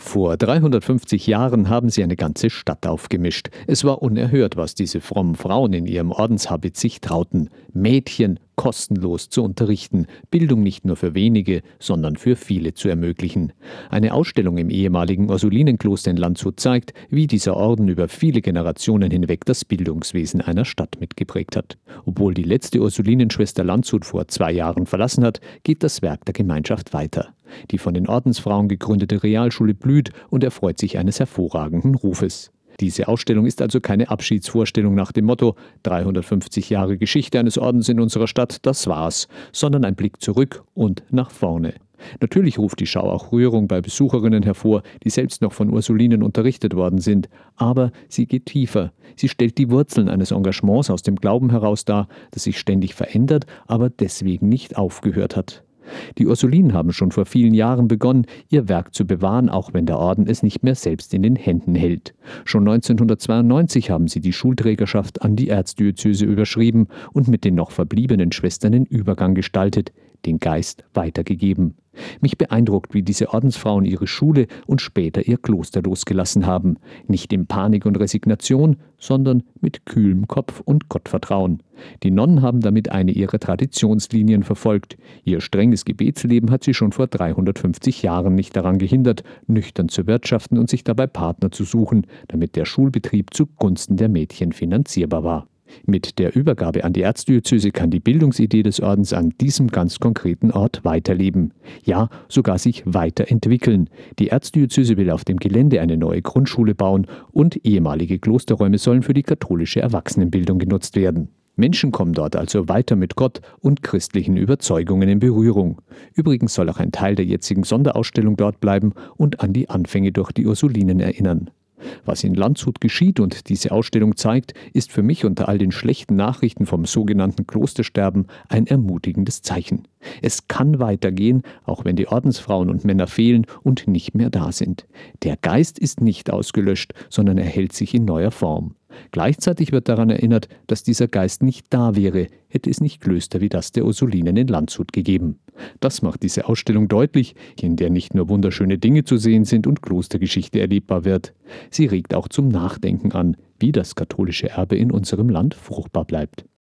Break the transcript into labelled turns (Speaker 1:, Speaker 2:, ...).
Speaker 1: Vor 350 Jahren haben sie eine ganze Stadt aufgemischt. Es war unerhört, was diese frommen Frauen in ihrem Ordenshabit sich trauten. Mädchen kostenlos zu unterrichten, Bildung nicht nur für wenige, sondern für viele zu ermöglichen. Eine Ausstellung im ehemaligen Ursulinenkloster in Landshut zeigt, wie dieser Orden über viele Generationen hinweg das Bildungswesen einer Stadt mitgeprägt hat. Obwohl die letzte Ursulinenschwester Landshut vor 2 Jahren verlassen hat, geht das Werk der Gemeinschaft weiter. Die von den Ordensfrauen gegründete Realschule blüht und erfreut sich eines hervorragenden Rufes. Diese Ausstellung ist also keine Abschiedsvorstellung nach dem Motto 350 Jahre Geschichte eines Ordens in unserer Stadt, das war's, sondern ein Blick zurück und nach vorne. Natürlich ruft die Schau auch Rührung bei Besucherinnen hervor, die selbst noch von Ursulinen unterrichtet worden sind. Aber sie geht tiefer. Sie stellt die Wurzeln eines Engagements aus dem Glauben heraus dar, das sich ständig verändert, aber deswegen nicht aufgehört hat. Die Ursulinen haben schon vor vielen Jahren begonnen, ihr Werk zu bewahren, auch wenn der Orden es nicht mehr selbst in den Händen hält. Schon 1992 haben sie die Schulträgerschaft an die Erzdiözese überschrieben und mit den noch verbliebenen Schwestern den Übergang gestaltet, den Geist weitergegeben. Mich beeindruckt, wie diese Ordensfrauen ihre Schule und später ihr Kloster losgelassen haben. Nicht in Panik und Resignation, sondern mit kühlem Kopf und Gottvertrauen. Die Nonnen haben damit eine ihrer Traditionslinien verfolgt. Ihr strenges Gebetsleben hat sie schon vor 350 Jahren nicht daran gehindert, nüchtern zu wirtschaften und sich dabei Partner zu suchen, damit der Schulbetrieb zugunsten der Mädchen finanzierbar war. Mit der Übergabe an die Erzdiözese kann die Bildungsidee des Ordens an diesem ganz konkreten Ort weiterleben. Ja, sogar sich weiterentwickeln. Die Erzdiözese will auf dem Gelände eine neue Grundschule bauen und ehemalige Klosterräume sollen für die katholische Erwachsenenbildung genutzt werden. Menschen kommen dort also weiter mit Gott und christlichen Überzeugungen in Berührung. Übrigens soll auch ein Teil der jetzigen Sonderausstellung dort bleiben und an die Anfänge durch die Ursulinen erinnern. Was in Landshut geschieht und diese Ausstellung zeigt, ist für mich unter all den schlechten Nachrichten vom sogenannten Klostersterben ein ermutigendes Zeichen. Es kann weitergehen, auch wenn die Ordensfrauen und Männer fehlen und nicht mehr da sind. Der Geist ist nicht ausgelöscht, sondern erhält sich in neuer Form. Gleichzeitig wird daran erinnert, dass dieser Geist nicht da wäre, hätte es nicht Klöster wie das der Ursulinen in Landshut gegeben. Das macht diese Ausstellung deutlich, in der nicht nur wunderschöne Dinge zu sehen sind und Klostergeschichte erlebbar wird. Sie regt auch zum Nachdenken an, wie das katholische Erbe in unserem Land fruchtbar bleibt.